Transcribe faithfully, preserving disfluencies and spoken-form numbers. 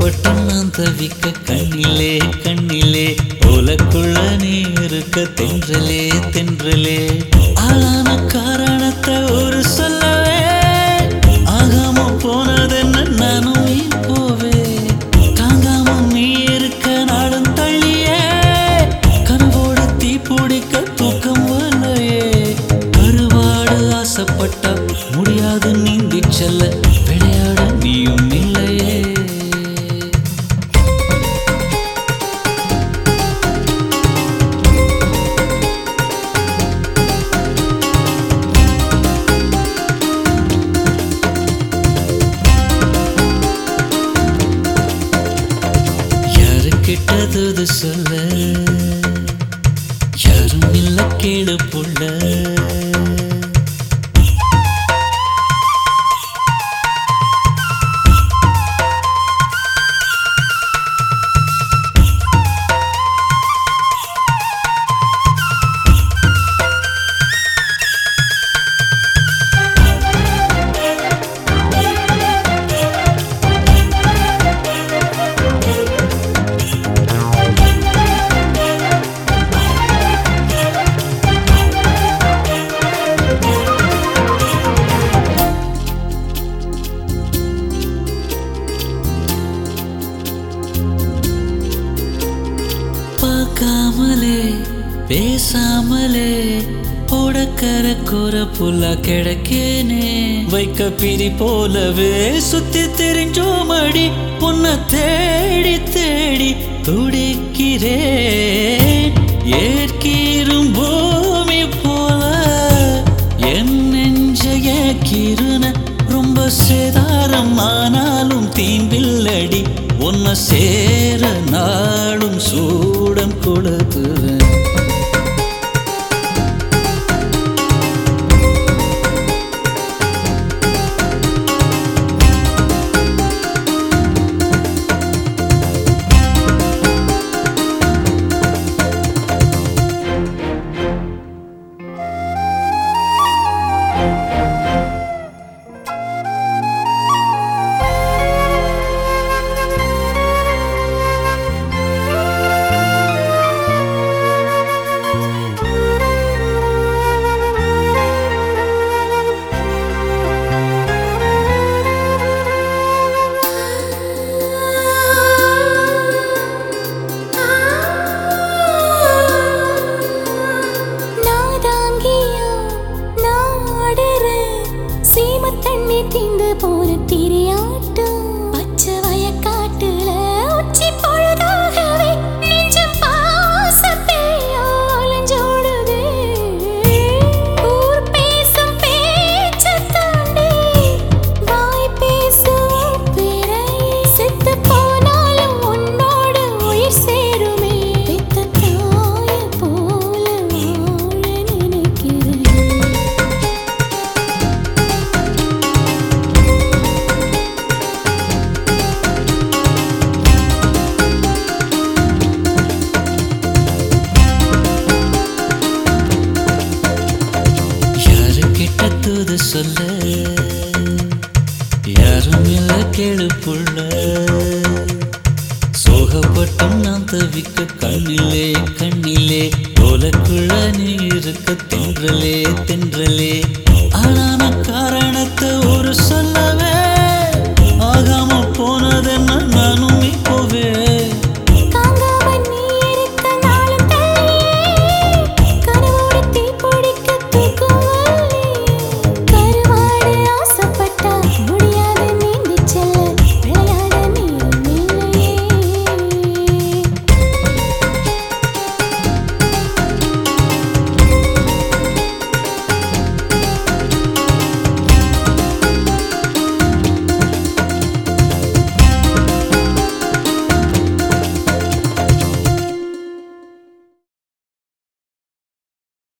சோகப்பட்டு நான் தவிக்க கண்ணிலே கண்ணிலே ஓலக்குள்ள நீ இருக்க தென்றலே தென்றலே ஆளான காரணத்தை ஒரு சொல்லவே ஆகாம போனதென்ன நானும் போவே தாங்காம நீ இருக்க நாடும் தள்ளியே கனவோடு தீ பிடிக்க தூக்கம் வரலையே கருவாடு ஆசைப்பட்டா முடியாது நீந்தி செல்ல விளையாட நீயும் இல்லையே கிட்டது சொல்ல யாரும் இல்ல கேளு புள்ள பார்க்காமலே பேசாமலே ஓடக்கர கூற புல்லா கிடக்கேனே வைக்க பிரி போலவே சுத்தி தெரிஞ்சோமடி உன்னை தேடி தேடி துடிக்கிறேன் ஏற்கீரும் பூமி போல என் நெஞ்சைய கீருன ரொம்ப சேதாரம் ஆனாலும் தீம்பில்லடி உன்னை சேர நாடும் சூடம் கொடுக்குவேன் தீந்து போன திரையாட்டம் பச்சை வயக்காட்டுல உச்சி பொழுதாகவே நெஞ்சம் பாசத்தையோலஞ்சோடுது ஊர் பேசும் பேச்சை தாண்டி வாய் பேசும் பிறை செத்து போனாலும் உன்னோட உயிர் சேருமே பெத்த தாய போல வாழ நினைக்கிறேன் கிட்டது சொல்ல யாரும் இல்ல கேளு புள்ள சோகப்பட்டும் நான் தவிக்க கண்ணிலே கண்ணிலே ஓலக்குள்ள நீ இருக்க தென்றலே தென்றலே ஆளான காரணம்